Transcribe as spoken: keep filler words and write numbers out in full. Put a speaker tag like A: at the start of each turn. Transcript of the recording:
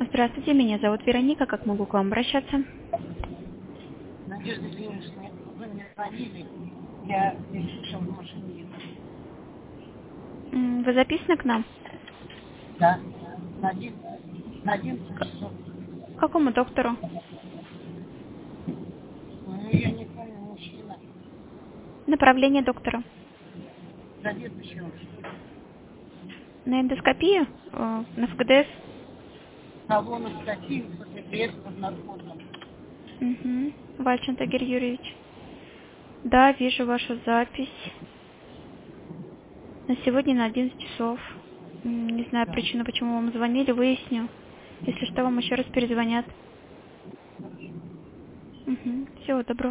A: Здравствуйте, меня зовут Вероника. Как могу к вам обращаться?
B: Надежда Ильинична, вы мне звонили, я еще в машине еду.
A: М, Вы записаны к нам?
B: Да, на один, на одиннадцать часов.
A: К какому доктору?
B: Ну, я не помню, мужчина,
A: Направление доктора?
B: заведующего.
A: На эндоскопию? Э, На ФГДС?
B: Салона статьи после без под наркозом.
A: Угу. Вальчин Тагир Юрьевич. Да, вижу вашу запись. На сегодня на одиннадцать часов. М, Не знаю
B: Да.
A: причину, почему вам звонили, выясню. Если что, вам еще раз перезвонят. Угу. Всего доброго.